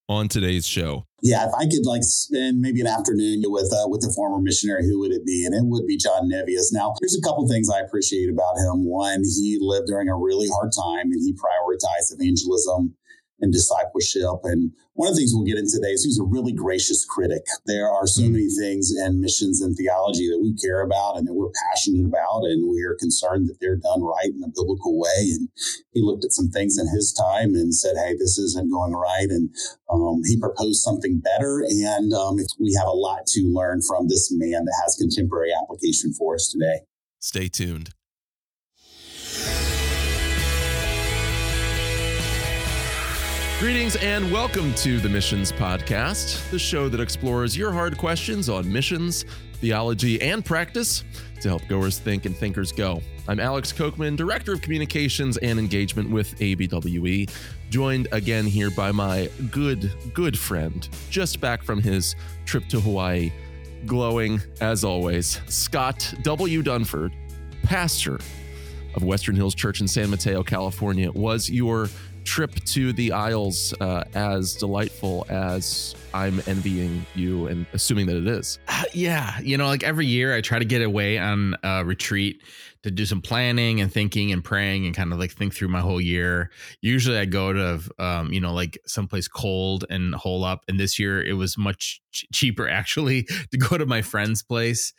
on today's show? Yeah, if I could spend maybe an afternoon with a former missionary, who would it be? And it would be John Nevius. Now, there's a couple things I appreciate about him. One, he lived during a really hard time and he prioritized evangelism and discipleship. And one of the things we'll get into today is he was a really gracious critic. There are so many things in missions and theology that we care about and that we're passionate about, and we're concerned that they're done right in a biblical way. And he looked at some things in his time and said, hey, this isn't going right. And he proposed something better. And we have a lot to learn from this man that has contemporary application for us today. Stay tuned. Greetings and welcome to the Missions Podcast, the show that explores your hard questions on missions, theology, and practice to help goers think and thinkers go. I'm Alex Kochman, Director of Communications and Engagement with ABWE, joined again here by my good friend, just back from his trip to Hawaii, glowing as always, Scott W. Dunford, pastor of Western Hills Church in San Mateo, California. Was your trip to the Isles as delightful as I'm envying you and assuming that it is? Yeah. Every year I try to get away on a retreat to do some planning and thinking and praying and kind of think through my whole year. Usually I go to, someplace cold and hole up. And this year it was much cheaper actually to go to my friend's place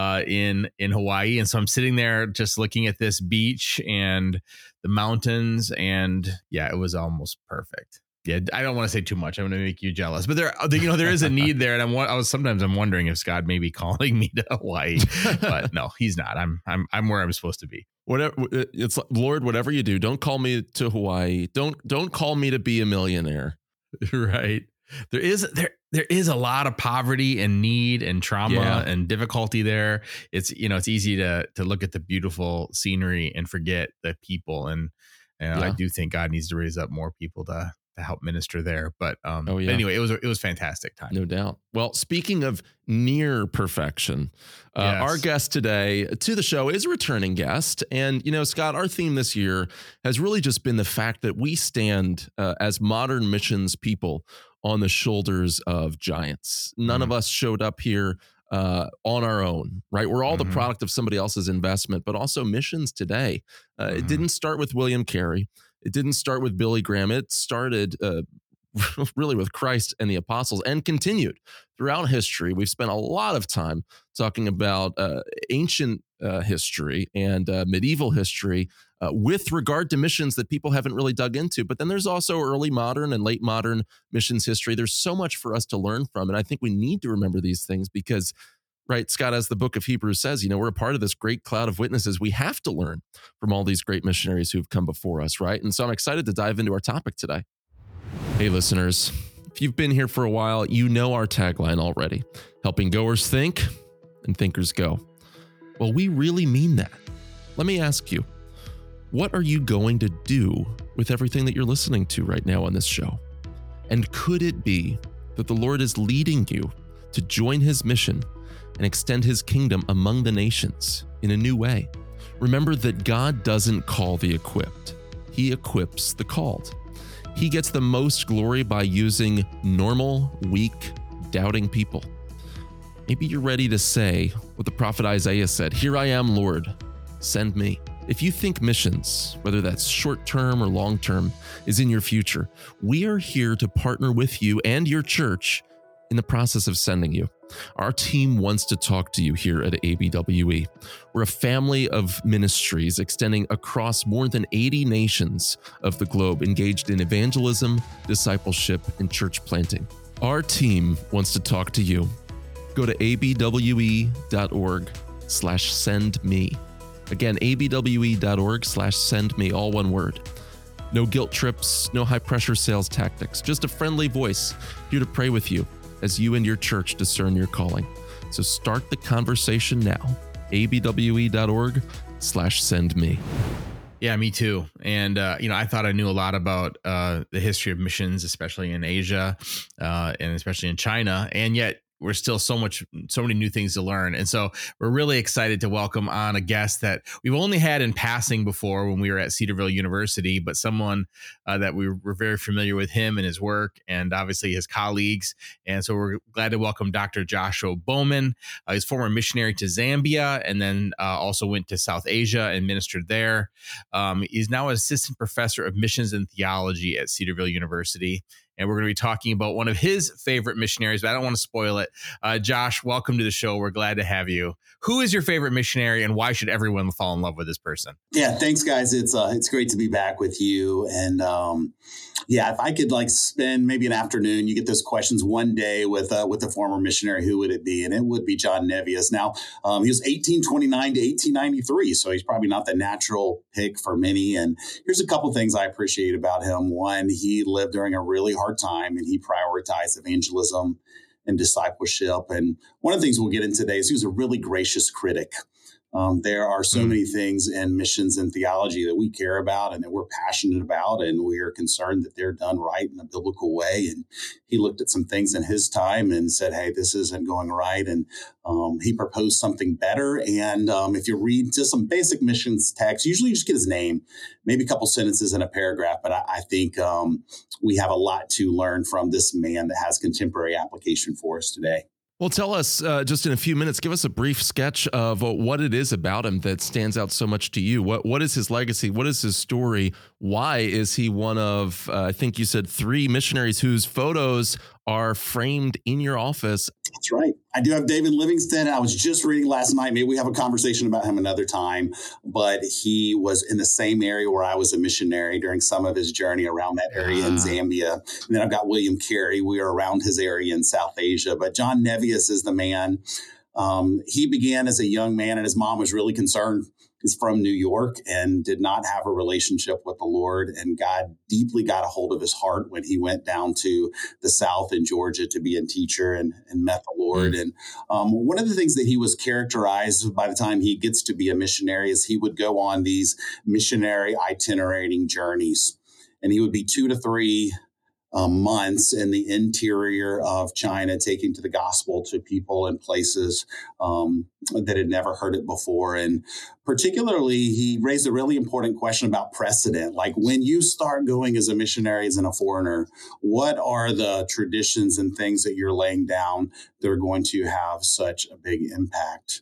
in Hawaii. And so I'm sitting there just looking at this beach and the mountains, and yeah, it was almost perfect. Yeah, I don't want to say too much. I'm going to make you jealous, but there is a need there, and I'm wondering if God may be calling me to Hawaii, but no, He's not. I'm where I'm supposed to be. Whatever, it's Lord, whatever you do, don't call me to Hawaii. Don't call me to be a millionaire. Right. There is a lot of poverty and need and trauma and difficulty there. It's easy to look at the beautiful scenery and forget the people. And I do think God needs to raise up more people to help minister there. But anyway, it was fantastic time. No doubt. Well, speaking of near perfection, our guest today to the show is a returning guest. And, Scott, our theme this year has really just been the fact that we stand as modern missions people on the shoulders of giants. None of us showed up here on our own, right? We're all the product of somebody else's investment, but also missions today. It didn't start with William Carey. It didn't start with Billy Graham. It started really with Christ and the apostles and continued throughout history. We've spent a lot of time talking about ancient history and medieval history with regard to missions that people haven't really dug into. But then there's also early modern and late modern missions history. There's so much for us to learn from. And I think we need to remember these things because, right, Scott, as the book of Hebrews says, we're a part of this great cloud of witnesses. We have to learn from all these great missionaries who've come before us, right? And so I'm excited to dive into our topic today. Hey, listeners, if you've been here for a while, you know our tagline already, helping goers think and thinkers go. Well, we really mean that. Let me ask you, what are you going to do with everything that you're listening to right now on this show? And could it be that the Lord is leading you to join His mission and extend His kingdom among the nations in a new way? Remember that God doesn't call the equipped. He equips the called. He gets the most glory by using normal, weak, doubting people. Maybe you're ready to say what the prophet Isaiah said, "Here I am, Lord, send me." If you think missions, whether that's short-term or long-term, is in your future, we are here to partner with you and your church in the process of sending you. Our team wants to talk to you here at ABWE. We're a family of ministries extending across more than 80 nations of the globe, engaged in evangelism, discipleship, and church planting. Our team wants to talk to you. Go to abwe.org/sendme. Again, abwe.org/sendme, all one word. No guilt trips, no high-pressure sales tactics, just a friendly voice here to pray with you as you and your church discern your calling. So start the conversation now. abwe.org/sendme. Yeah, me too. And, I thought I knew a lot about the history of missions, especially in Asia and especially in China. And yet we're still so many new things to learn. And so we're really excited to welcome on a guest that we've only had in passing before when we were at Cedarville University, but someone that we were very familiar with him and his work and obviously his colleagues. And so we're glad to welcome Dr. Joshua Bowman. He's former missionary to Zambia and then also went to South Asia and ministered there. He's now an assistant professor of missions and theology at Cedarville University. And we're going to be talking about one of his favorite missionaries, but I don't want to spoil it. Josh, welcome to the show. We're glad to have you. Who is your favorite missionary and why should everyone fall in love with this person? Yeah, thanks, guys. It's great to be back with you. And if I could spend maybe an afternoon, you get those questions one day with a former missionary, who would it be? And it would be John Nevius. Now, he was 1829 to 1893, so he's probably not the natural pick for many. And here's a couple things I appreciate about him. One, he lived during a really hard time and he prioritized evangelism and discipleship. And one of the things we'll get into today is he was a really gracious critic. There are so many things in missions and theology that we care about and that we're passionate about, and we are concerned that they're done right in a biblical way. And he looked at some things in his time and said, hey, this isn't going right. And he proposed something better. And if you read just some basic missions text, usually you just get his name, maybe a couple sentences in a paragraph. But I think we have a lot to learn from this man that has contemporary application for us today. Well, tell us just in a few minutes, give us a brief sketch of what it is about him that stands out so much to you. What is his legacy? What is his story? Why is he one of, I think you said 3 missionaries whose photos are framed in your office? That's right. I do have David Livingston. I was just reading last night. Maybe we have a conversation about him another time. But he was in the same area where I was a missionary during some of his journey around that area in Zambia. And then I've got William Carey. We are around his area in South Asia. But John Nevius is the man. He began as a young man, and his mom was really concerned. He's from New York and did not have a relationship with the Lord. And God deeply got a hold of his heart when he went down to the South in Georgia to be a teacher and met the Lord. And one of the things that he was characterized by the time he gets to be a missionary is he would go on these missionary itinerating journeys. And he would be 2 to 3 months in the interior of China, taking to the gospel to people and places that had never heard it before. And particularly, he raised a really important question about precedent. Like, when you start going as a missionary, as a foreigner, what are the traditions and things that you're laying down that are going to have such a big impact?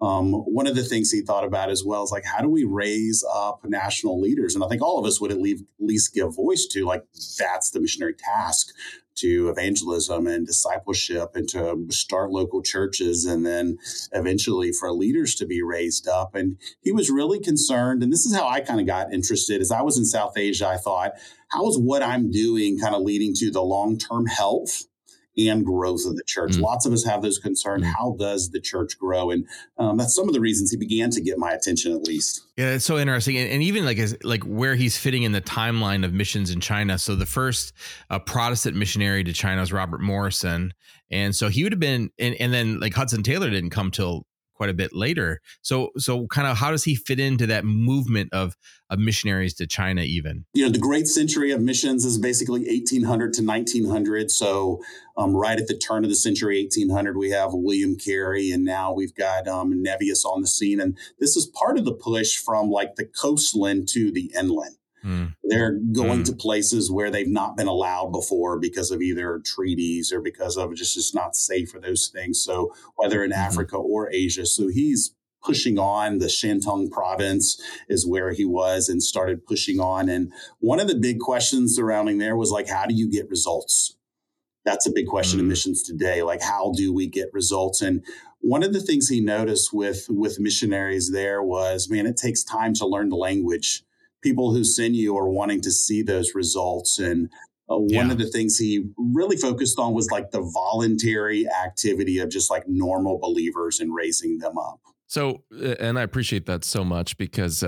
One of the things he thought about as well is how do we raise up national leaders? And I think all of us would at least give voice to, that's the missionary task, to evangelism and discipleship and to start local churches and then eventually for leaders to be raised up. And he was really concerned. And this is how I kind of got interested. As I was in South Asia, I thought, how is what I'm doing kind of leading to the long-term health and growth of the church? Lots of us have those concerns. How does the church grow? And that's some of the reasons he began to get my attention, at least. Yeah, it's so interesting. And even where he's fitting in the timeline of missions in China. So the first Protestant missionary to China was Robert Morrison. And so he would have been, and then Hudson Taylor didn't come till quite a bit later. So kind of how does he fit into that movement of missionaries to China even? The great century of missions is basically 1800 to 1900. So right at the turn of the century, 1800, we have William Carey, and now we've got Nevius on the scene. And this is part of the push from the coastland to the inland. They're going to places where they've not been allowed before because of either treaties or because of just not safe for those things. So whether in Africa or Asia, so he's pushing on. The Shantung province is where he was and started pushing on. And one of the big questions surrounding there was how do you get results? That's a big question in missions today. How do we get results? And one of the things he noticed with missionaries there was, man, it takes time to learn the language. People who send you are wanting to see those results. And one of the things he really focused on was the voluntary activity of just normal believers and raising them up. So, and I appreciate that so much because,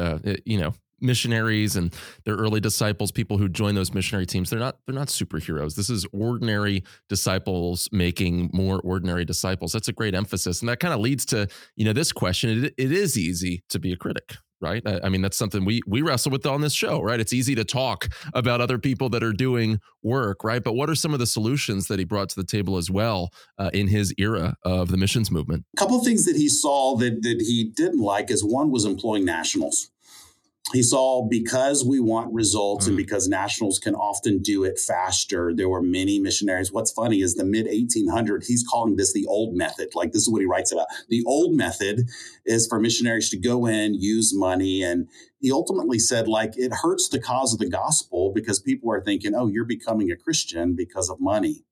missionaries and their early disciples, people who join those missionary teams, they're not superheroes. This is ordinary disciples making more ordinary disciples. That's a great emphasis. And that kind of leads to, this question. It is easy to be a critic, right? I mean, that's something we wrestle with on this show, right? It's easy to talk about other people that are doing work, right? But what are some of the solutions that he brought to the table as well in his era of the missions movement? A couple of things that he saw that he didn't like is one was employing nationals. He saw because we want results and because nationals can often do it faster, there were many missionaries. What's funny is the mid 1800s, he's calling this the old method. Like, this is what he writes about. The old method is for missionaries to go in, use money. And he ultimately said, like, it hurts the cause of the gospel because people are thinking, oh, you're becoming a Christian because of money.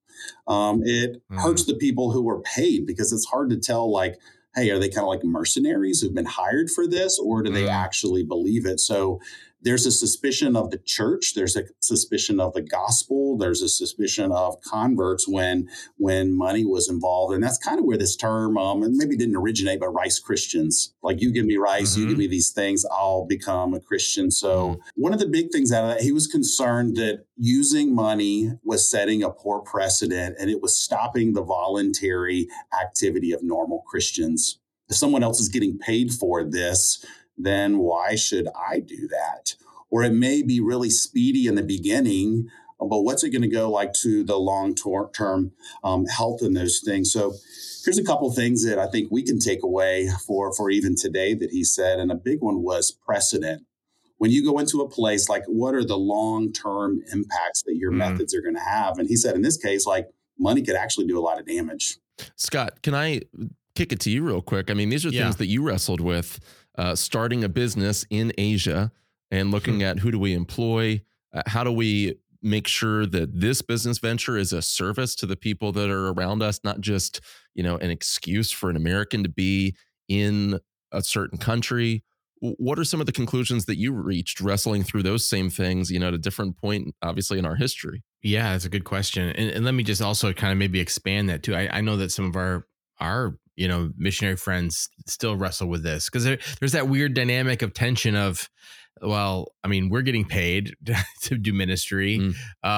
It hurts the people who are paid because it's hard to tell, like, hey, are they kind of like mercenaries who've been hired for this, or do they actually believe it? So there's a suspicion of the church. There's a suspicion of the gospel. There's a suspicion of converts when money was involved. And that's kind of where this term, and maybe didn't originate, but rice Christians. Like, you give me rice, you give me these things, I'll become a Christian. So one of the big things out of that, he was concerned that using money was setting a poor precedent and it was stopping the voluntary activity of normal Christians. If someone else is getting paid for this, then why should I do that? Or it may be really speedy in the beginning, but what's it going to go like to the long-term health in those things? So here's a couple of things that I think we can take away for even today that he said. And a big one was precedent. When you go into a place, like, what are the long-term impacts that your methods are going to have? And he said, in this case, like, money could actually do a lot of damage. Scott, can I kick it to you real quick? I mean, these are things that you wrestled with, starting a business in Asia and looking at who do we employ? How do we make sure that this business venture is a service to the people that are around us, not just, an excuse for an American to be in a certain country? What are some of the conclusions that you reached wrestling through those same things, at a different point, obviously, in our history? Yeah, that's a good question. And let me just also kind of maybe expand that too. I know that some of our missionary friends still wrestle with this because there's that weird dynamic of tension of, well, I mean, we're getting paid to do ministry,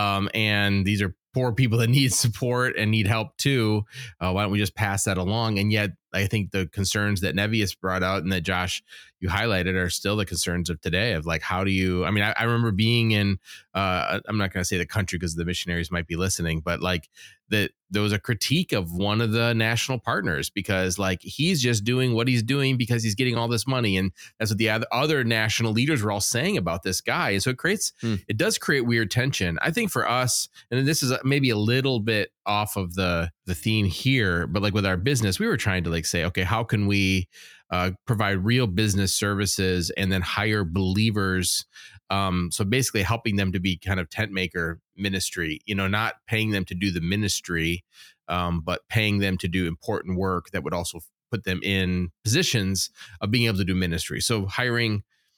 and these are poor people that need support and need help too. Why don't we just pass that along? And yet, I think the concerns that Nevius brought out and that Josh, you highlighted, are still the concerns of today of like, how do you, I remember being in, I'm not going to say the country because the missionaries might be listening, but like that there was a critique of one of the national partners because like he's just doing what he's doing because he's getting all this money. And that's what the other national leaders were all saying about this guy. And so it does create weird tension. I think for us, and this is maybe a little bit off of the theme here, but like with our business, we were trying to like say, okay, how can we provide real business services and then hire believers? So basically helping them to be kind of tent maker ministry, not paying them to do the ministry, but paying them to do important work that would also put them in positions of being able to do ministry. So hiring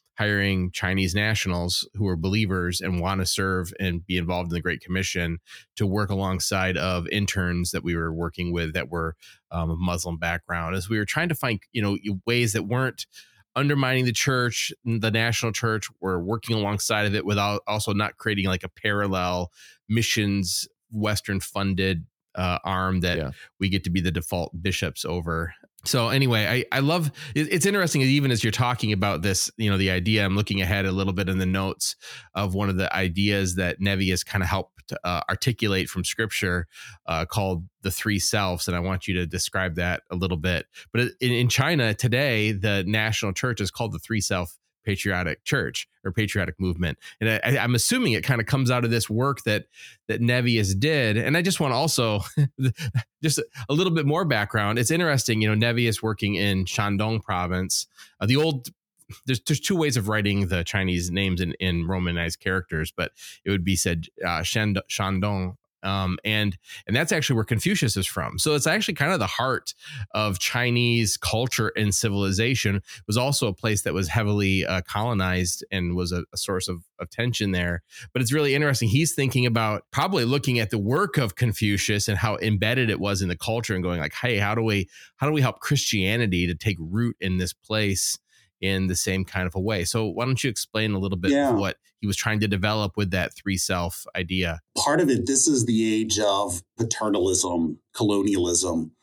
Chinese nationals who are believers and want to serve and be involved in the Great Commission to work alongside of interns that we were working with that were of Muslim background, as we were trying to find, ways that weren't undermining the church, the national church. We're working alongside of it without also not creating like a parallel missions, Western funded arm that we get to be the default bishops over. So anyway, I love it's interesting, even as you're talking about this, the idea, I'm looking ahead a little bit in the notes of one of the ideas that Nevius kind of helped articulate from scripture called the three selves. And I want you to describe that a little bit. But in China today, the national church is called the three self patriotic church or patriotic movement. And I'm assuming it kind of comes out of this work that Nevius did. And I just want to also just a little bit more background. It's interesting, Nevius working in Shandong province, there's two ways of writing the Chinese names in Romanized characters, but it would be said Shandong. And that's actually where Confucius is from. So it's actually kind of the heart of Chinese culture and civilization. It was also a place that was heavily colonized and was a source of tension there. But it's really interesting. He's thinking about probably looking at the work of Confucius and how embedded it was in the culture and going like, hey, how do we help Christianity to take root in this place in the same kind of a way? So why don't you explain a little bit of what he was trying to develop with that three self idea? Part of it, this is the age of paternalism, colonialism.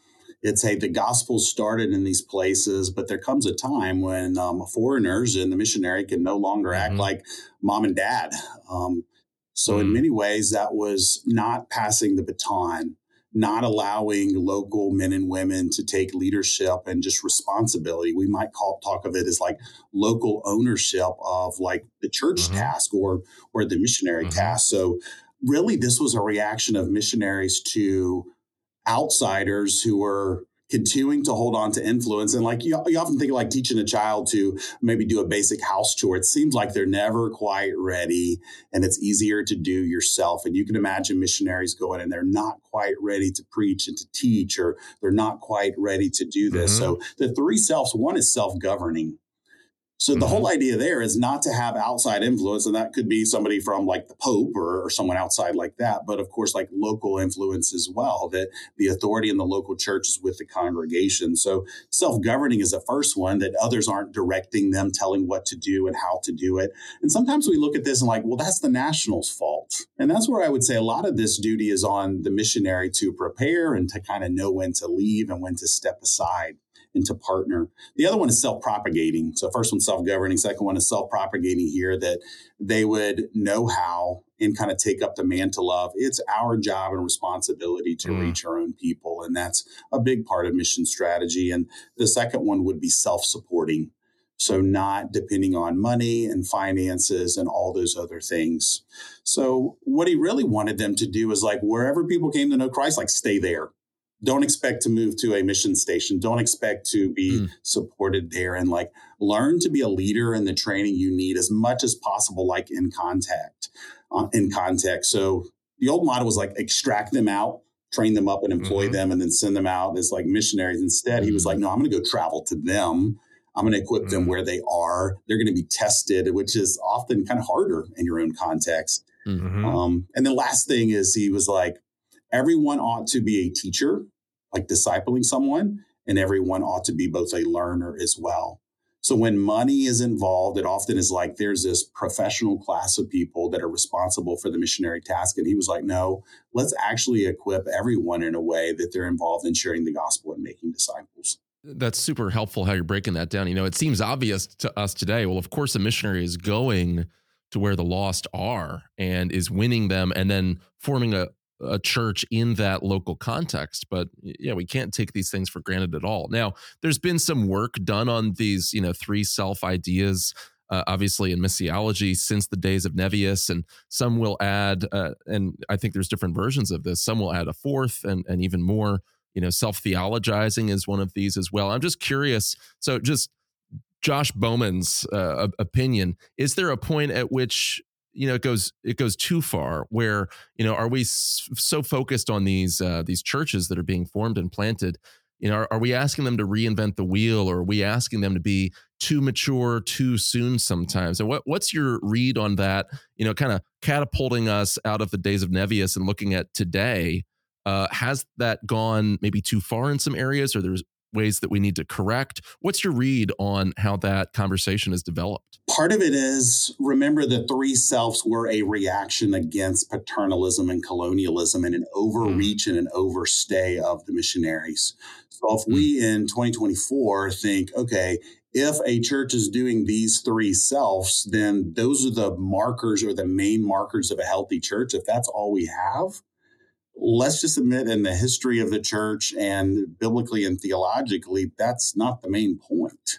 It's, hey, the gospel started in these places, but there comes a time when foreigners and the missionary can no longer act like mom and dad. So in many ways, that was not passing the baton, not allowing local men and women to take leadership and just responsibility. We might talk of it as like local ownership of like the church task or the missionary task. So really, this was a reaction of missionaries to outsiders who were continuing to hold on to influence. And like you often think of like teaching a child to maybe do a basic house chore. It seems like they're never quite ready and it's easier to do yourself. And you can imagine missionaries going and they're not quite ready to preach and to teach, or they're not quite ready to do this. So the three selves, one is self-governing. So the whole idea there is not to have outside influence, and that could be somebody from like the Pope or someone outside like that. But of course, like local influence as well, that the authority in the local church is with the congregation. So self-governing is the first one, that others aren't directing them, telling what to do and how to do it. And sometimes we look at this and like, well, that's the national's fault. And that's where I would say a lot of this duty is on the missionary to prepare and to kind of know when to leave and when to step aside and to partner. The other one is self-propagating. So first one, self-governing. Second one is self-propagating here, that they would know how and kind of take up the mantle of, it's our job and responsibility to reach our own people. And that's a big part of mission strategy. And the second one would be self-supporting. So not depending on money and finances and all those other things. So what he really wanted them to do is like, wherever people came to know Christ, like stay there. Don't expect to move to a mission station. Don't expect to be supported there, and like learn to be a leader in the training you need as much as possible, like in context. So the old model was like extract them out, train them up and employ them, and then send them out as like missionaries. Instead, he was like, no, I'm going to go travel to them. I'm going to equip them where they are. They're going to be tested, which is often kind of harder in your own context. And the last thing is he was like, everyone ought to be a teacher, like discipling someone, and everyone ought to be both a learner as well. So when money is involved, it often is like there's this professional class of people that are responsible for the missionary task. And he was like, no, let's actually equip everyone in a way that they're involved in sharing the gospel and making disciples. That's super helpful how you're breaking that down. You know, it seems obvious to us today. Well, of course, a missionary is going to where the lost are and is winning them and then forming a church in that local context. But yeah, we can't take these things for granted at all. Now, there's been some work done on these, three self ideas, obviously in missiology since the days of Nevius, and some will add, and I think there's different versions of this. Some will add a fourth and even more. Self-theologizing is one of these as well. I'm just curious. So just Josh Bowman's opinion, is there a point at which it goes too far where, are we so focused on these churches that are being formed and planted? Are we asking them to reinvent the wheel, or are we asking them to be too mature too soon sometimes? And what's your read on that, kind of catapulting us out of the days of Nevius and looking at today? Has that gone maybe too far in some areas, or there's ways that we need to correct? What's your read on how that conversation has developed? Part of it is, remember, the three selves were a reaction against paternalism and colonialism and an overreach and an overstay of the missionaries. So if we in 2024 think, okay, if a church is doing these three selves, then those are the markers or the main markers of a healthy church. If that's all we have, let's just admit, in the history of the church and biblically and theologically, that's not the main point.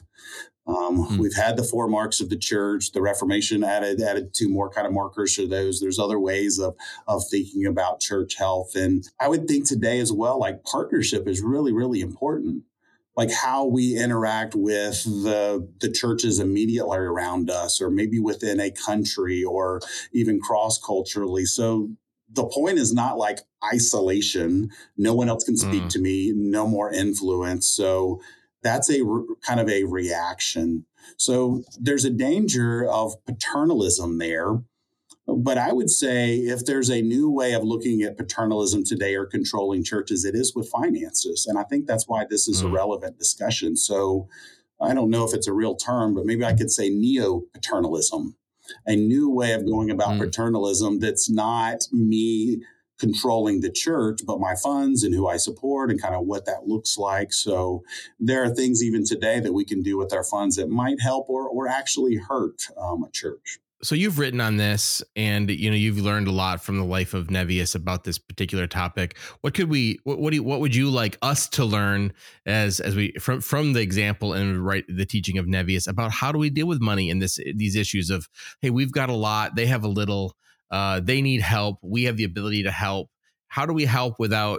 We've had the four marks of the church. The Reformation added two more kind of markers to those. There's other ways of thinking about church health. And I would think today as well, like partnership is really, really important. Like how we interact with the churches immediately around us, or maybe within a country, or even cross-culturally. So the point is not like isolation. No one else can speak to me. No more influence. So that's a kind of a reaction. So there's a danger of paternalism there. But I would say if there's a new way of looking at paternalism today or controlling churches, it is with finances. And I think that's why this is a relevant discussion. So I don't know if it's a real term, but maybe I could say neo-paternalism. A new way of going about paternalism that's not me controlling the church, but my funds and who I support and kind of what that looks like. So there are things even today that we can do with our funds that might help or actually hurt a church. So you've written on this, and you've learned a lot from the life of Nevius about this particular topic. What would you like us to learn as we from the example and the teaching of Nevius about how do we deal with money in these issues of, hey, we've got a lot, they have a little, they need help, we have the ability to help. How do we help without,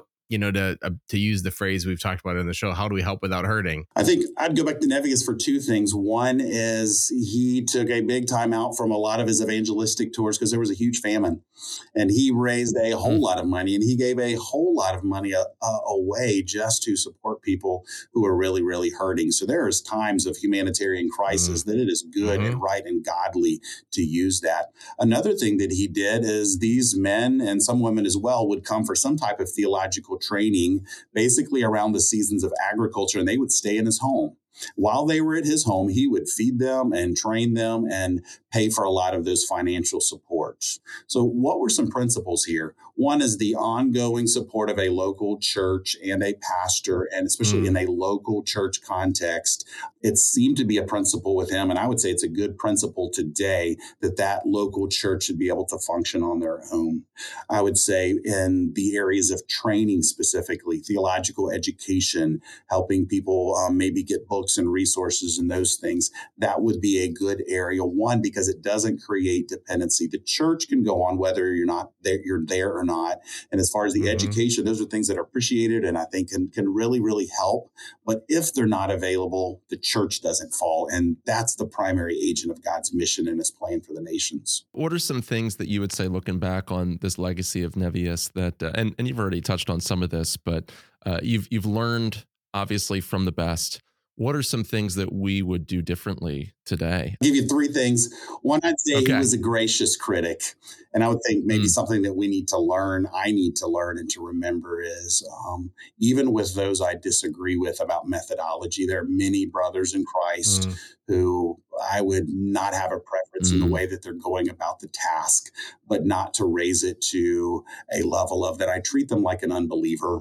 to use the phrase we've talked about in the show, how do we help without hurting? I think I'd go back to Nevius for two things. One is he took a big time out from a lot of his evangelistic tours because there was a huge famine, and he raised a whole lot of money, and he gave a whole lot of money away just to support people who are really, really hurting. So there's times of humanitarian crisis that it is good and right and godly to use that. Another thing that he did is these men and some women as well would come for some type of theological training, basically around the seasons of agriculture, and they would stay in his home. While they were at his home, he would feed them and train them and pay for a lot of those financial supports. So what were some principles here? One is the ongoing support of a local church and a pastor, and especially in a local church context. It seemed to be a principle with him, and I would say it's a good principle today that local church should be able to function on their own. I would say in the areas of training specifically, theological education, helping people maybe get books and resources and those things, that would be a good area. One, because it doesn't create dependency. The church can go on whether you're there or not. And as far as the education, those are things that are appreciated and I think can really, really help. But if they're not available, the church doesn't fall. And that's the primary agent of God's mission and his plan for the nations. What are some things that you would say, looking back on this legacy of Nevius, that and you've already touched on some of this, but you've learned obviously from the best. What are some things that we would do differently today? I'll give you three things. One, I'd say he was a gracious critic. And I would think maybe something that we need to learn, I need to learn and to remember is even with those I disagree with about methodology, there are many brothers in Christ who I would not have a preference in the way that they're going about the task, but not to raise it to a level of that I treat them like an unbeliever,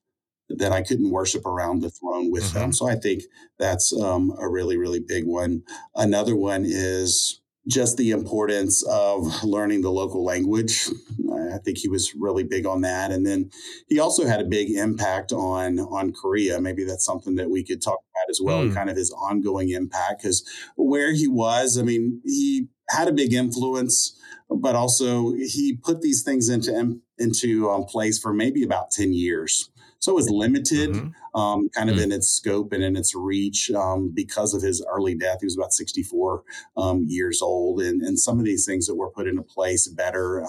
that I couldn't worship around the throne with them. So I think that's a really, really big one. Another one is just the importance of learning the local language. I think he was really big on that. And then he also had a big impact on Korea. Maybe that's something that we could talk about as well, and kind of his ongoing impact, because where he was, I mean, he had a big influence, but also he put these things into place for maybe about 10 years. So it was limited kind of in its scope and in its reach because of his early death. He was about 64 years old. And some of these things that were put into place better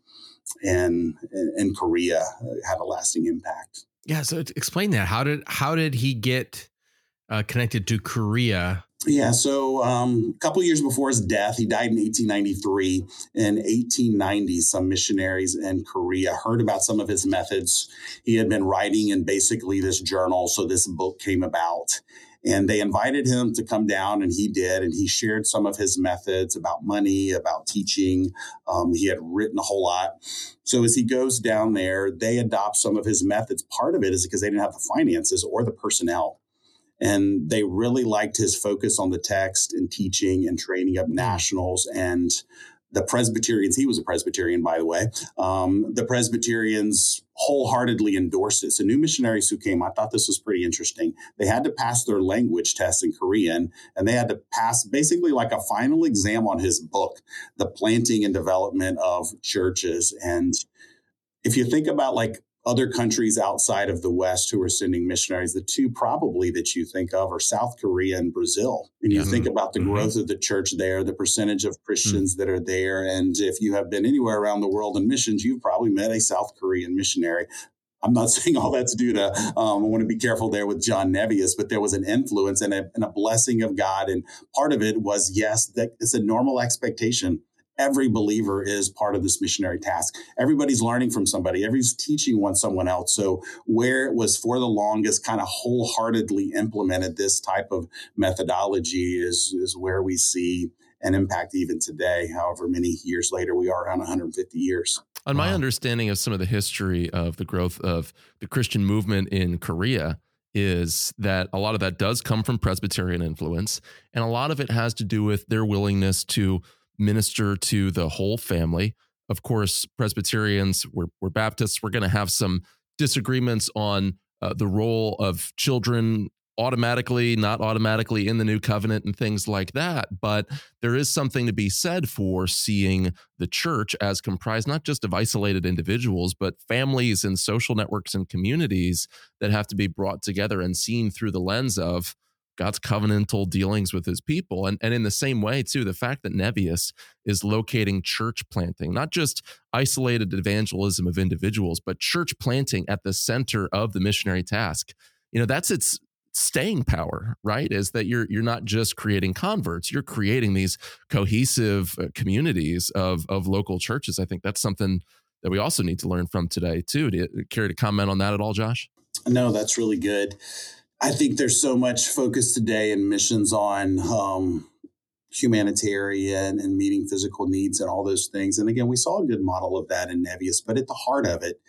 in Korea had a lasting impact. Yeah. So explain that. How did he get connected to Korea? Yeah, so a couple of years before his death, he died in 1893. In 1890, some missionaries in Korea heard about some of his methods. He had been writing in basically this journal, so this book came about. And they invited him to come down, and he did. And he shared some of his methods about money, about teaching. He had written a whole lot. So as he goes down there, they adopt some of his methods. Part of it is because they didn't have the finances or the personnel. And they really liked his focus on the text and teaching and training up nationals. And the Presbyterians, he was a Presbyterian, by the way, the Presbyterians wholeheartedly endorsed it. So new missionaries who came, I thought this was pretty interesting. They had to pass their language test in Korean, and they had to pass basically like a final exam on his book, The Planting and Development of Churches. And if you think about like other countries outside of the West who are sending missionaries, the two probably that you think of are South Korea and Brazil. And you think about the growth of the church there, the percentage of Christians that are there. And if you have been anywhere around the world in missions, you've probably met a South Korean missionary. I'm not saying all that's due to, I want to be careful there with John Nevius, but there was an influence and a blessing of God. And part of it was, yes, that it's a normal expectation. Every believer is part of this missionary task. Everybody's learning from somebody. Everybody's teaching someone else. So where it was for the longest kind of wholeheartedly implemented this type of methodology is where we see an impact even today, however many years later we are, around 150 years. On my understanding of some of the history of the growth of the Christian movement in Korea is that a lot of that does come from Presbyterian influence, and a lot of it has to do with their willingness to minister to the whole family. Of course, Presbyterians, we're Baptists, we're going to have some disagreements on the role of children automatically, not automatically in the new covenant and things like that. But there is something to be said for seeing the church as comprised not just of isolated individuals, but families and social networks and communities that have to be brought together and seen through the lens of God's covenantal dealings with his people. And in the same way, too, the fact that Nevius is locating church planting, not just isolated evangelism of individuals, but church planting at the center of the missionary task, that's its staying power, right? Is that you're not just creating converts, you're creating these cohesive communities of local churches. I think that's something that we also need to learn from today, too. Do you care to comment on that at all, Josh? No, that's really good. I think there's so much focus today in missions on humanitarian and meeting physical needs and all those things. And again, we saw a good model of that in Nevius, but at the heart of it,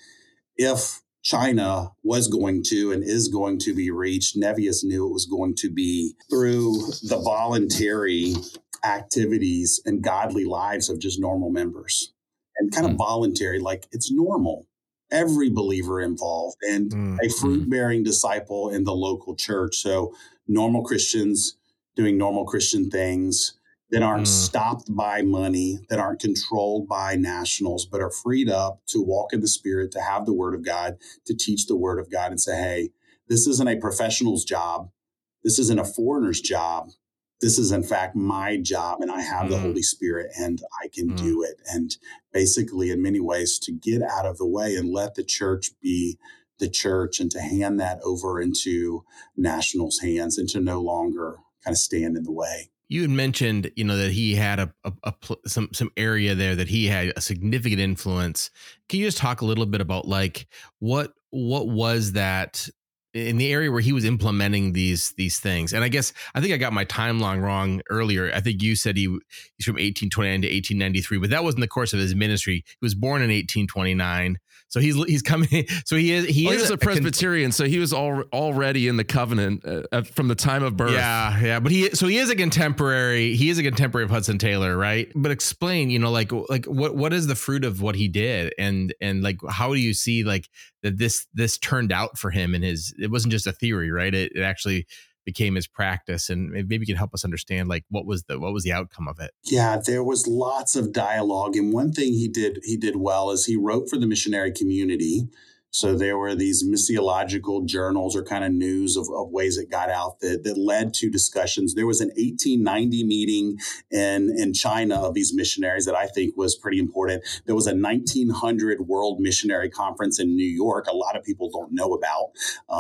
if China was going to and is going to be reached, Nevius knew it was going to be through the voluntary activities and godly lives of just normal members, and kind of voluntary, like it's normal. Every believer involved and a fruit-bearing disciple in the local church. So normal Christians doing normal Christian things that aren't stopped by money, that aren't controlled by nationals, but are freed up to walk in the Spirit, to have the Word of God, to teach the Word of God and say, hey, this isn't a professional's job. This isn't a foreigner's job. This is, in fact, my job, and I have the Holy Spirit, and I can do it. And basically, in many ways, to get out of the way and let the church be the church, and to hand that over into nationals' hands, and to no longer kind of stand in the way. You had mentioned, that he had some area there that he had a significant influence. Can you just talk a little bit about like what was that in the area where he was implementing these things? And I think I got my timeline wrong earlier. I think you said he's from 1829 to 1893, but that wasn't the course of his ministry. He was born in 1829. So he's coming. So he is a Presbyterian. So he was already in the covenant from the time of birth. Yeah. But he is a contemporary. He is a contemporary of Hudson Taylor, right? But explain, like what is the fruit of what he did, and like how do you see like that this turned out for him, and it wasn't just a theory, right? It actually became his practice, and maybe you can help us understand like what was the outcome of it. Yeah, there was lots of dialogue, and one thing he did well is he wrote for the missionary community. So there were these missiological journals or kind of news of ways it got out that led to discussions. There was an 1890 meeting in China of these missionaries that I think was pretty important. There was a 1900 World Missionary Conference in New York. A lot of people don't know about.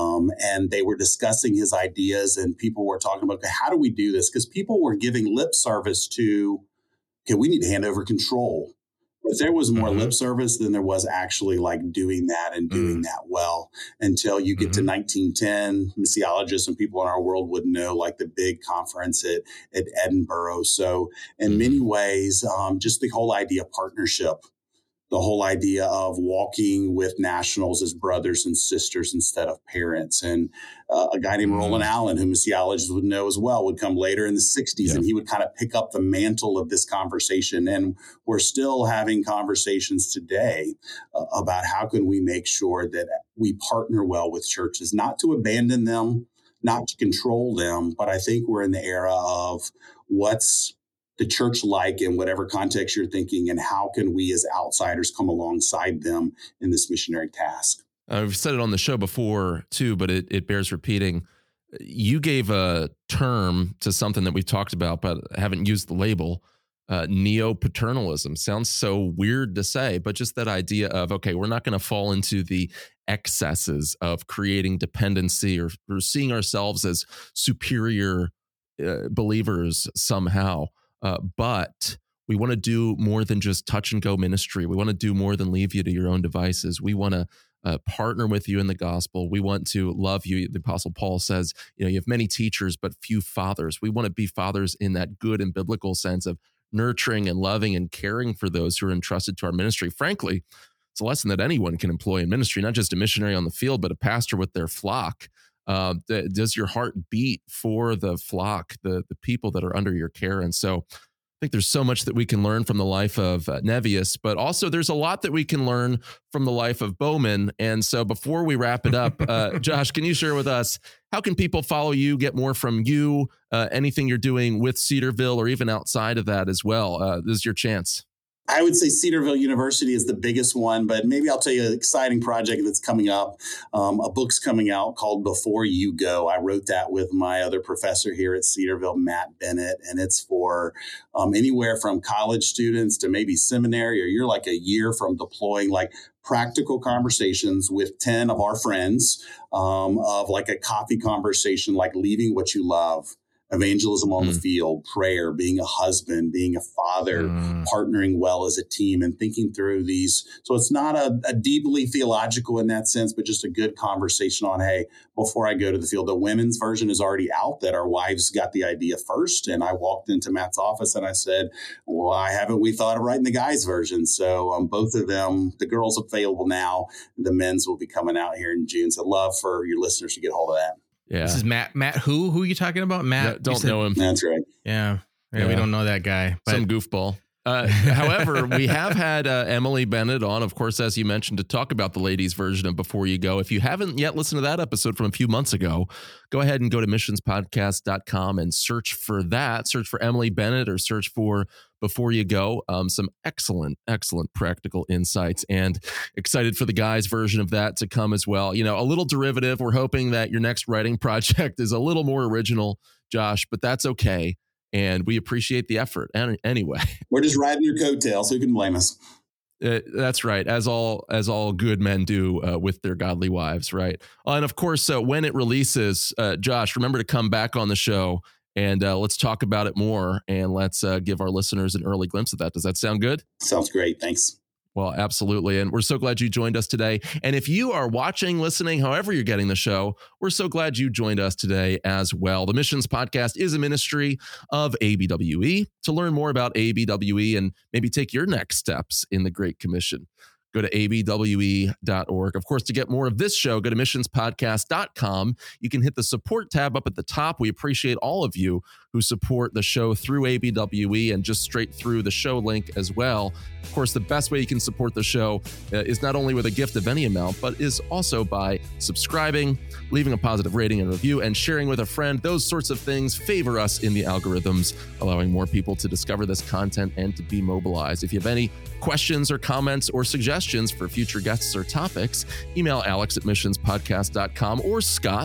And they were discussing his ideas, and people were talking about, okay, how do we do this? Because people were giving lip service to, okay, we need to hand over control. But there was more lip service than there was actually like doing that and doing that well, until you get to 1910. Missiologists and people in our world would know, like the big conference at Edinburgh. So in many ways, just the whole idea of partnership, the whole idea of walking with nationals as brothers and sisters instead of parents. And a guy named Roland Allen, who missiologists would know as well, would come later in the 60s, and he would kind of pick up the mantle of this conversation. And we're still having conversations today about how can we make sure that we partner well with churches, not to abandon them, not to control them. But I think we're in the era of what's the church like in whatever context you're thinking, and how can we as outsiders come alongside them in this missionary task? I've said it on the show before too, but it bears repeating. You gave a term to something that we've talked about, but haven't used the label. Neo-paternalism sounds so weird to say, but just that idea of, okay, we're not going to fall into the excesses of creating dependency or seeing ourselves as superior believers somehow. But we want to do more than just touch and go ministry. We want to do more than leave you to your own devices. We want to partner with you in the gospel. We want to love you. The Apostle Paul says, you have many teachers, but few fathers. We want to be fathers in that good and biblical sense of nurturing and loving and caring for those who are entrusted to our ministry. Frankly, it's a lesson that anyone can employ in ministry, not just a missionary on the field, but a pastor with their flock. Does your heart beat for the flock, the people that are under your care? And so I think there's so much that we can learn from the life of Nevius, but also there's a lot that we can learn from the life of Bowman. And so before we wrap it up, Josh, can you share with us, how can people follow you, get more from you, anything you're doing with Cedarville or even outside of that as well? This is your chance. I would say Cedarville University is the biggest one, but maybe I'll tell you an exciting project that's coming up. A book's coming out called Before You Go. I wrote that with my other professor here at Cedarville, Matt Bennett, and it's for anywhere from college students to maybe seminary, or you're like a year from deploying, like practical conversations with 10 of our friends of like a coffee conversation, like leaving what you love. Evangelism on the field, prayer, being a husband, being a father, partnering well as a team, and thinking through these. So it's not a deeply theological in that sense, but just a good conversation on, hey, before I go to the field. The women's version is already out that our wives got the idea first. And I walked into Matt's office and I said, why haven't we thought of writing the guys' version? So both of them, the girls available now, the men's will be coming out here in June. So I'd love for your listeners to get a hold of that. Yeah. This is Matt. Who are you talking about? Matt? Don't know him. That's right. Yeah. We don't know that guy. But some goofball. However, we have had Emily Bennett on, of course, as you mentioned, to talk about the ladies' version of Before You Go. If you haven't yet listened to that episode from a few months ago, go ahead and go to missionspodcast.com and search for that. Search for Emily Bennett or search for Before You Go. Some excellent practical insights, and excited for the guys' version of that to come as well. You know, a little derivative. We're hoping that your next writing project is a little more original, Josh, but that's okay. And we appreciate the effort. Anyway, we're just riding your coattails. Who can blame us? That's right. As all good men do with their godly wives. Right. And of course, when it releases, Josh, remember to come back on the show and let's talk about it more. And let's give our listeners an early glimpse of that. Does that sound good? Sounds great. Thanks. Well, absolutely. And we're so glad you joined us today. And if you are watching, listening, however you're getting the show, we're so glad you joined us today as well. The Missions Podcast is a ministry of ABWE. To learn more about ABWE and maybe take your next steps in the Great Commission, go to abwe.org. Of course, to get more of this show, go to missionspodcast.com. You can hit the support tab up at the top. We appreciate all of you who support the show through ABWE and just straight through the show link as well. Of course, the best way you can support the show is not only with a gift of any amount, but is also by subscribing, leaving a positive rating and review, and sharing with a friend. Those sorts of things favor us in the algorithms, allowing more people to discover this content and to be mobilized. If you have any questions or comments or suggestions for future guests or topics, email alex@missionspodcast.com or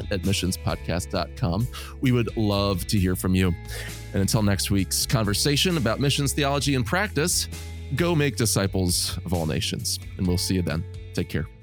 scott@missionspodcast.com. We would love to hear from you. And until next week's conversation about missions, theology, and practice, go make disciples of all nations. And we'll see you then. Take care.